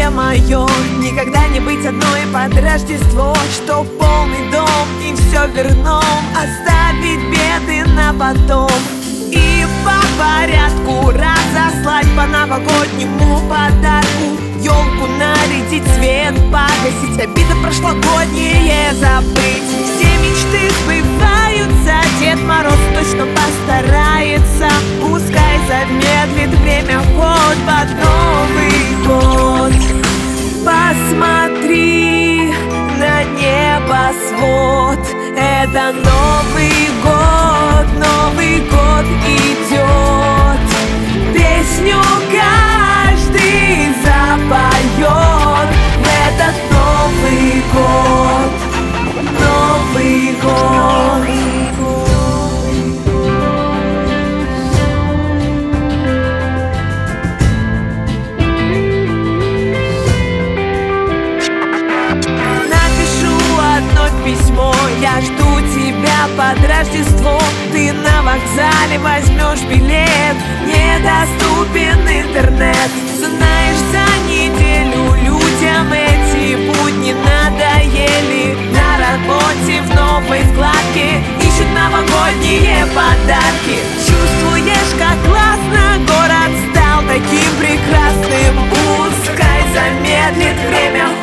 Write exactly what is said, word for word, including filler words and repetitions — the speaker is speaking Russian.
счастье мое никогда не быть одной под Рождество, чтоб полный дом и все верном, оставить беды на потом и по порядку разослать по новогоднему подарку. Елку нарядить, свет погасить, обиды прошлогодние забыть. Все мечты сбываются, Дед Мороз точно постарается. Пускай замедлит время хоть под Новый год. Посмотри на небосвод, это Новый год, Новый год идет. Песню каждый запоет в этот Новый год, Новый год. Напишу одно письмо, я жду тебя под Рождество. Ты на вокзале возьмешь билет, недоступен интернет. Знаешь, за неделю людям эти будни надоели. На работе в новой вкладке ищут новогодние подарки. Чувствуешь, как классно город стал таким прекрасным. Пускай замедлит время